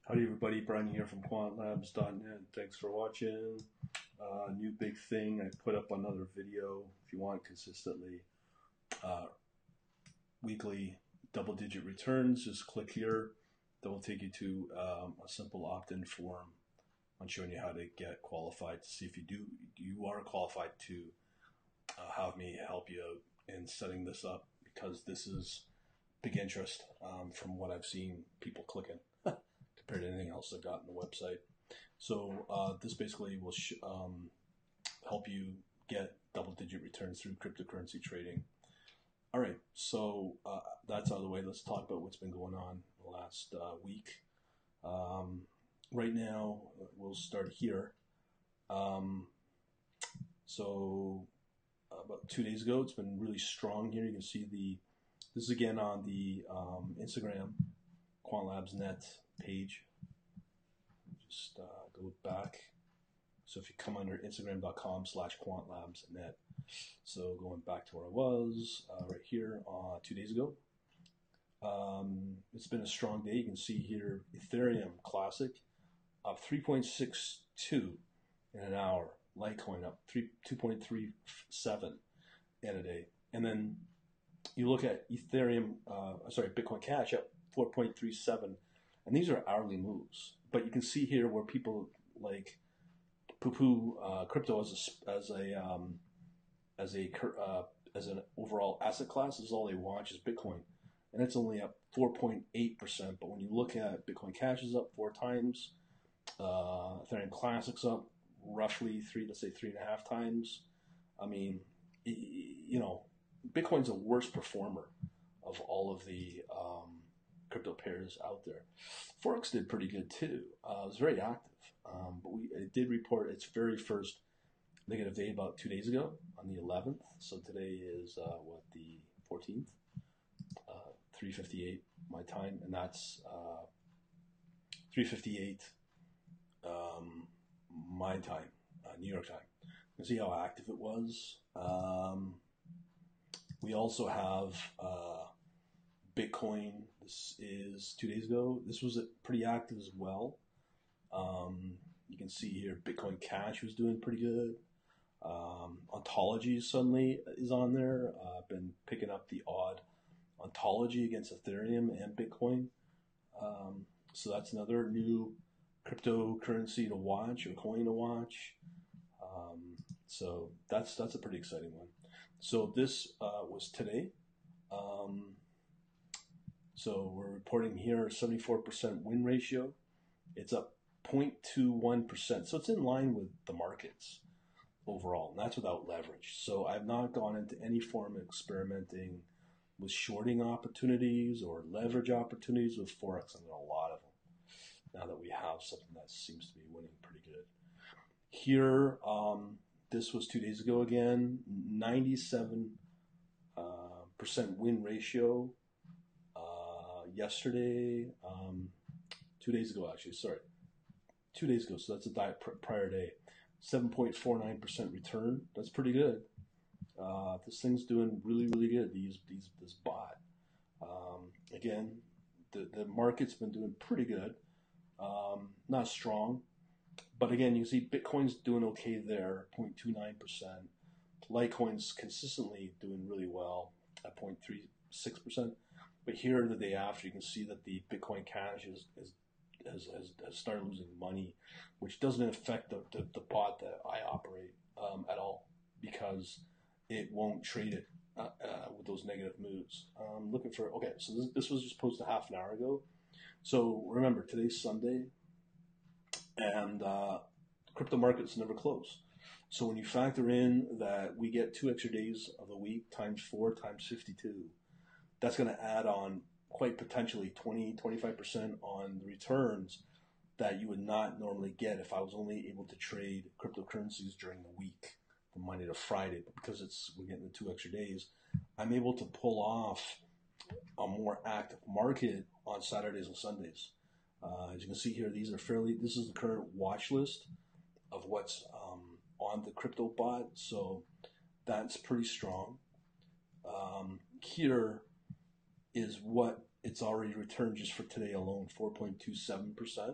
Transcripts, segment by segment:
Howdy everybody, Brian here from quantlabs.net. Thanks for watching. New big thing, I put up another video if you want consistently. Weekly double-digit returns, just click here. That will take you to a simple opt-in form on showing you how to get qualified to see if you are qualified to have me help you out in setting this up, because this is big interest from what I've seen people clicking compared to anything else I've got on the website. So this basically will help you get double-digit returns through cryptocurrency trading. All right, so that's out of the way. Let's talk about what's been going on the last week. Right now, we'll start here. So about 2 days ago, it's been really strong here. You can see this is again on the Instagram quantlabs.net page. Just go back. So if you come under instagram.com/quantlabs.net. So going back to where I was right here 2 days ago. It's been a strong day. You can see here Ethereum Classic up 3.62 in an hour. Litecoin up 2.37 in a day. And then you look at Ethereum, Bitcoin Cash up 4.37, and these are hourly moves. But you can see here where people like poo-poo crypto as an overall asset class. Is all they watch is Bitcoin, and it's only up 4.8%. But when you look at Bitcoin Cash is up 4 times, Ethereum Classic's up roughly 3.5 times. I mean, Bitcoin's a worse performer of all of the crypto pairs out there. Forex did pretty good too. It was very active, but it did report its very first negative day about 2 days ago on the 11th. So today is the 14th, 3:58 my time, and that's 3:58 my time, New York time. You can see how active it was. We also have Bitcoin. This is 2 days ago. This was pretty active as well. You can see here Bitcoin Cash was doing pretty good. Ontology suddenly is on there. I've been picking up the odd Ontology against Ethereum and Bitcoin. So that's another new cryptocurrency to watch, or coin to watch. So that's a pretty exciting one. So this was today. So we're reporting here 74% win ratio. It's up 0.21%. So it's in line with the markets overall, and that's without leverage. So I've not gone into any form of experimenting with shorting opportunities or leverage opportunities with Forex. I've done a lot of them now that we have something that seems to be winning pretty good. Here, this was 2 days ago again, 97% win ratio. Yesterday, 2 days ago actually, 2 days ago, so that's a prior day, 7.49% return. That's pretty good. This thing's doing really, really good. This bot. Again, the market's been doing pretty good. Not strong, but again, you see Bitcoin's doing okay there, 0.29%. Litecoin's consistently doing really well at 0.36%. But here, the day after, you can see that the Bitcoin Cash has started losing money, which doesn't affect the bot that I operate at all, because it won't trade it with those negative moves. Looking for, okay, so this was just posted half an hour ago. So remember, today's Sunday, and crypto markets never close. So when you factor in that we get 2 extra days of the week times 4 times 52, that's going to add on quite potentially 20-25% on the returns that you would not normally get if I was only able to trade cryptocurrencies during the week from Monday to Friday. But because we're getting the 2 extra days, I'm able to pull off a more active market on Saturdays and Sundays. As you can see here, this is the current watch list of what's on the crypto bot. So that's pretty strong. Here is what it's already returned just for today alone 4.27%.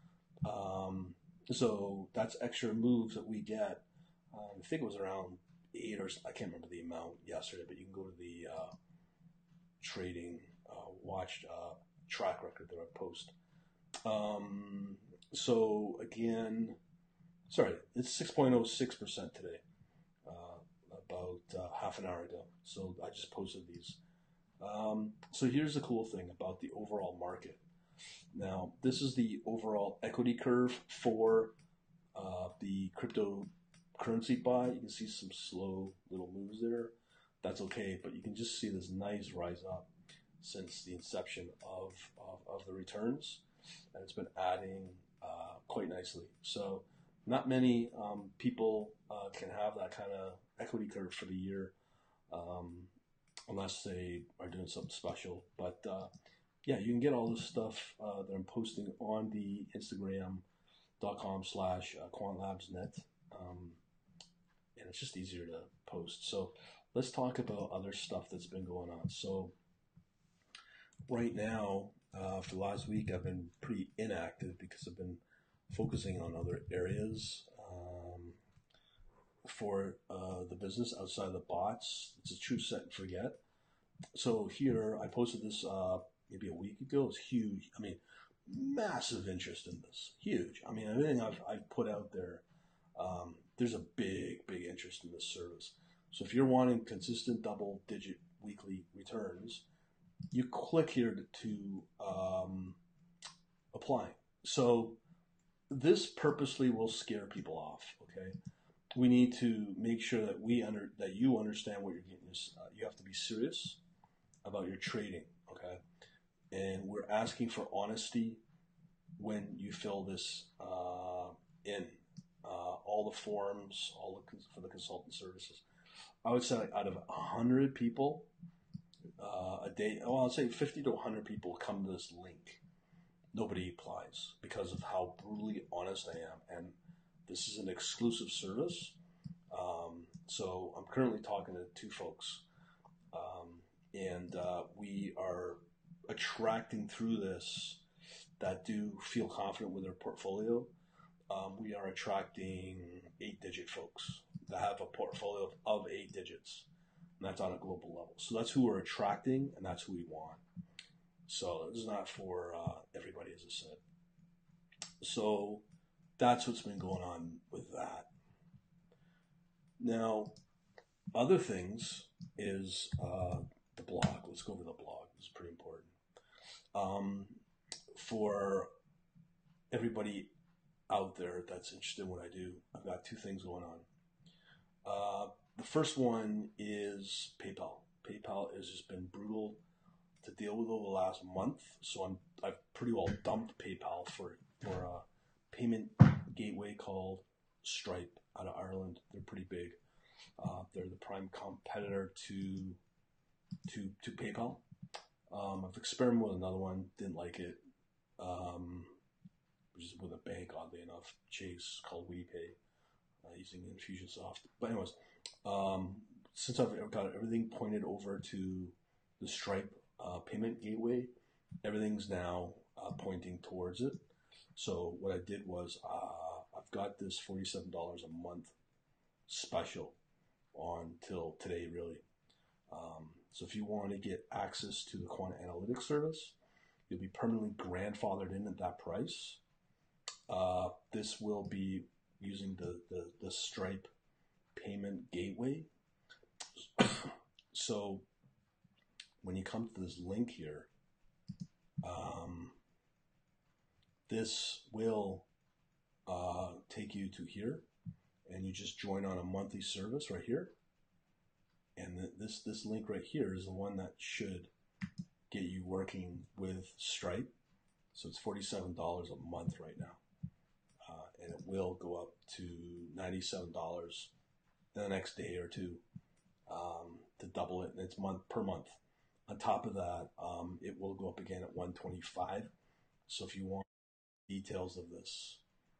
So that's extra moves that we get. I think it was around 8 or I can't remember the amount yesterday, but you can go to the trading watch track record that I post. So again, sorry, it's 6.06% today, about half an hour ago. So I just posted these. So here's the cool thing about the overall market. Now, this is the overall equity curve for the cryptocurrency buy. You can see some slow little moves there. That's okay, but you can just see this nice rise up since the inception of the returns, and it's been adding quite nicely. So not many people can have that kind of equity curve for the year, unless they are doing something special. But yeah, you can get all this stuff that I'm posting on the Instagram.com/quantlabsnet, and it's just easier to post. So let's talk about other stuff that's been going on. So right now, for the last week, I've been pretty inactive because I've been focusing on other areas for the business outside of the bots. It's a true set and forget. So here, I posted this maybe a week ago. It's huge. I mean, massive interest in this. Huge. I mean, everything I've put out there, there's a big interest in this service. So if you're wanting consistent double-digit weekly returns, you click here to apply. So this purposely will scare people off. Okay, we need to make sure that that you understand what you're getting. You have to be serious about your trading. Okay, and we're asking for honesty when you fill this in. All the forms, for the consultant services. I would say out of 100 people a day, well, I'd say 50 to 100 people come to this link. Nobody applies because of how brutally honest I am. And this is an exclusive service. So I'm currently talking to 2 folks. And we are attracting through this that do feel confident with their portfolio. We are attracting 8-digit folks that have a portfolio of 8 digits. And that's on a global level. So that's who we're attracting, and that's who we want. So this is not for everybody, as I said. So that's what's been going on with that. Now, other things is the blog. Let's go over the blog. It's pretty important. For everybody out there that's interested in what I do, I've got 2 things going on. The first one is PayPal. PayPal has just been brutal to deal with over the last month, so I've pretty well dumped PayPal for a payment gateway called Stripe out of Ireland. They're pretty big. They're the prime competitor to PayPal. I've experimented with another one, didn't like it, which is with a bank, oddly enough, Chase, called WePay, using Infusionsoft. But anyways, since I've got everything pointed over to the Stripe payment gateway, everything's now pointing towards it. So what I did was I've got this $47 a month special on till today, really. So if you want to get access to the Quant Analytics service, you'll be permanently grandfathered in at that price. This will be using the Stripe payment gateway. So when you come to this link here, this will take you to here, and you just join on a monthly service right here. And this link right here is the one that should get you working with Stripe. So it's $47 a month right now. And it will go up to $97 in the next day or 2 to double it. And it's month per month. On top of that, it will go up again at $125. So if you want details of this,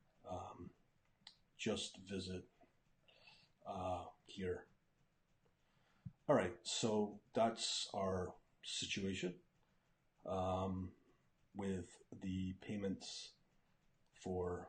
just visit here. All right, so that's our situation. with the payments for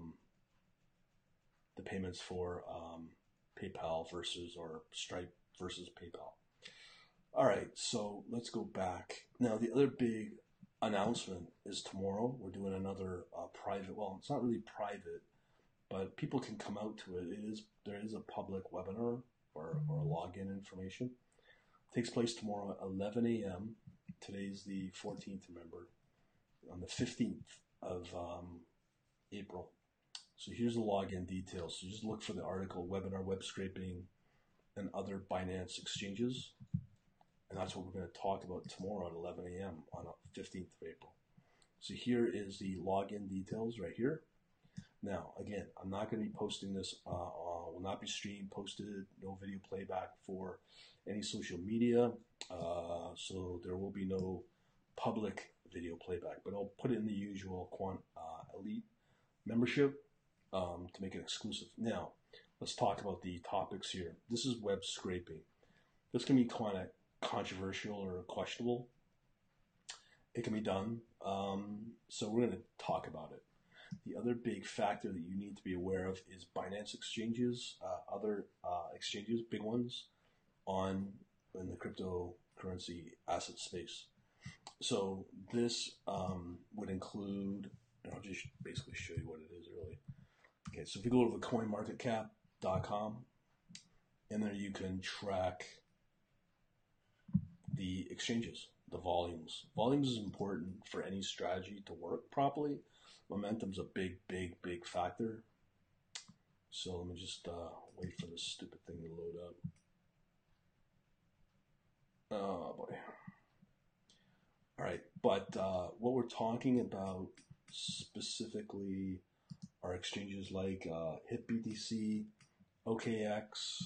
PayPal versus, or Stripe versus PayPal. All right, so let's go back. Now, the other big announcement is tomorrow. We're doing another private. Well, it's not really private, but people can come out to it. There is a public webinar or login information. It takes place tomorrow at 11 a.m. Today's the 14th, remember, on the 15th of April. So here's the login details. So just look for the article, webinar, web scraping, and other Binance exchanges. And that's what we're going to talk about tomorrow at 11 a.m. on the 15th of April. So here is the login details right here. Now, again, I'm not going to be posting this, will not be streamed, posted, no video playback for any social media. So there will be no public video playback, but I'll put it in the usual Elite membership to make it exclusive. Now, let's talk about the topics here. This is web scraping. This can be kind of controversial or questionable. It can be done. So we're going to talk about it. The other big factor that you need to be aware of is Binance exchanges, other exchanges, big ones, in the cryptocurrency asset space. So this would include, and I'll just basically show you what it is really. Okay, so if you go to the coinmarketcap.com, and there you can track the exchanges, the volumes. Volumes is important for any strategy to work properly. Momentum's a big, big, big factor. So let me just wait for this stupid thing to load up. Oh boy. All right, but what we're talking about specifically are exchanges like HitBTC, OKX.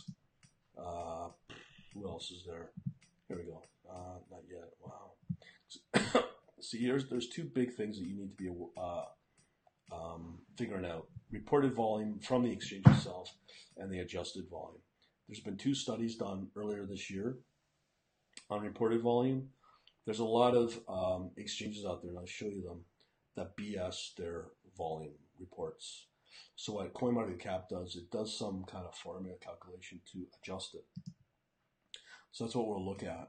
Who else is there? Here we go. Not yet. Wow. See, there's two big things that you need to be figuring out. Reported volume from the exchange itself and the adjusted volume. There's been two studies done earlier this year on reported volume. There's a lot of exchanges out there, and I'll show you them, that BS their volume reports. So what CoinMarketCap does, it does some kind of formula calculation to adjust it. So that's what we'll look at.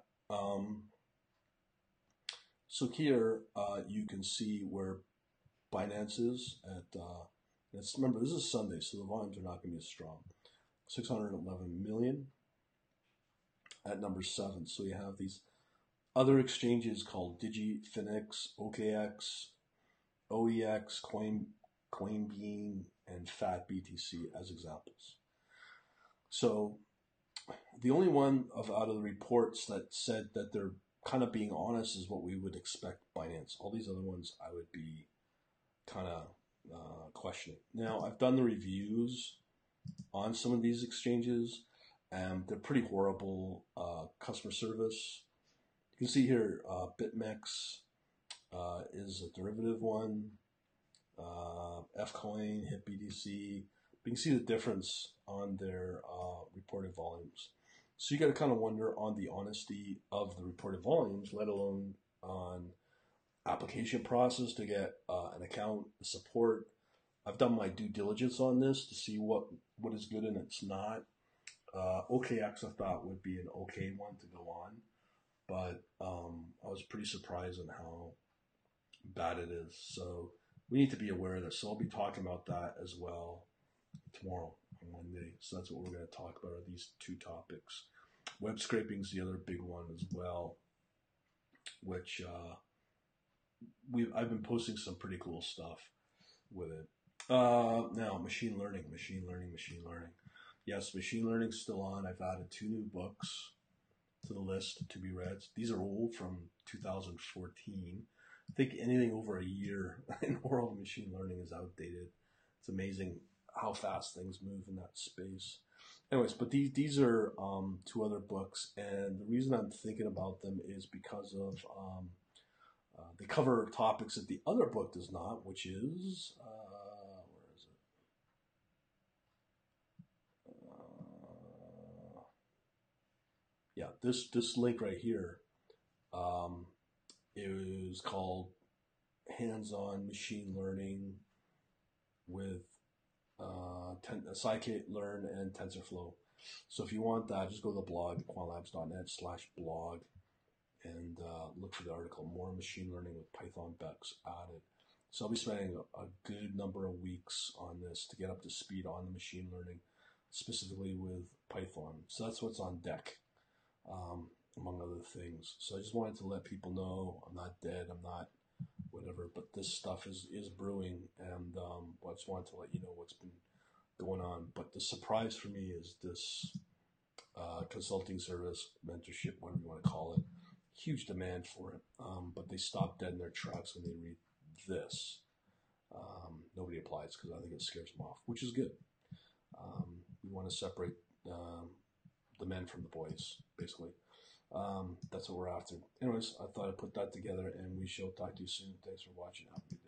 So here you can see where Binance is at, remember, this is Sunday, so the volumes are not going to be as strong. 611 million at number 7. So you have these other exchanges called DigiFinex, OKX, OEX, CoinBean, and FatBTC as examples. So the only one out of the reports that said that they're kind of being honest is what we would expect Binance. All these other ones I would be kind of questioning. Now, I've done the reviews on some of these exchanges, and they're pretty horrible customer service. You can see here, BitMEX is a derivative one, Fcoin, HitBTC. You can see the difference on their reported volumes. So you got to kind of wonder on the honesty of the reported volumes, let alone on application process to get an account, support. I've done my due diligence on this to see what is good and it's not. OKX I thought would be an okay one to go on, but I was pretty surprised on how bad it is. So we need to be aware of this. So I'll be talking about that as well tomorrow on Monday. So that's what we're going to talk about, are these two topics. Web scraping is the other big one as well, which I've been posting some pretty cool stuff with it. Now, machine learning. Yes, machine learning is still on. I've added 2 new books to the list to be read. These are old, from 2014. I think anything over a year in the world of machine learning is outdated. It's amazing how fast things move in that space. Anyways, but these are 2 other books, and the reason I'm thinking about them is because of they cover topics that the other book does not, which is where is it? Yeah, this link right here It was called Hands-on Machine Learning with Scikit-learn and TensorFlow. So if you want that, just go to the blog, quantlabs.net/blog, and look for the article, More Machine Learning with Python Bex added. So I'll be spending a good number of weeks on this to get up to speed on the machine learning, specifically with Python. So that's what's on deck, among other things. So I just wanted to let people know I'm not dead, I'm not whatever, but this stuff is brewing, and I just wanted to let you know what's been going on. But the surprise for me is this consulting service, mentorship, whatever you want to call it. Huge demand for it, but they stop dead in their tracks when they read this. Nobody applies because I think it scares them off, which is good. We want to separate the men from the boys, basically. That's what we're after. Anyways, I thought I'd put that together, and we shall talk to you soon. Thanks for watching. Have a good day.